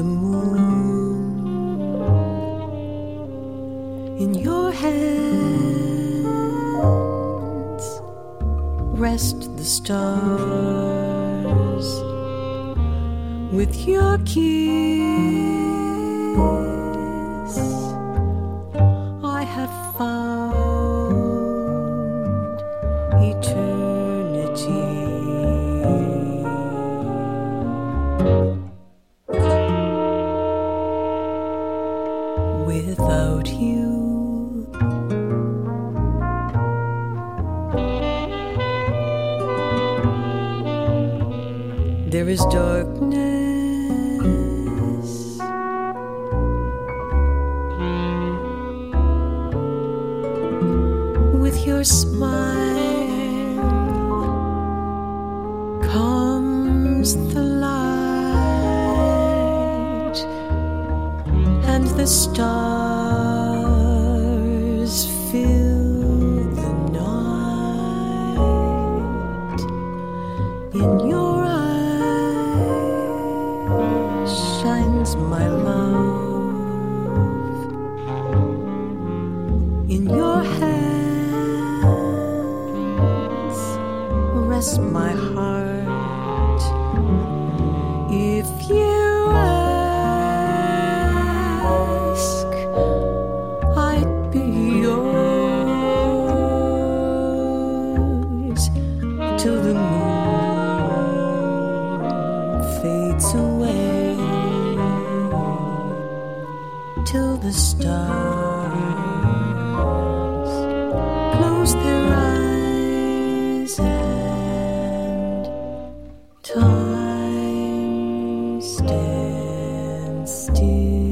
the moon. In your hands rest the stars. With your kiss I have found eternity. Without you, there is darkness. With your smile comes the light, and the stars fill the night. In your eyes shines my love. In your hands rests my heart. If you ask, I'd be yours till the moon fades away, till the stars close their eyes and time stands still.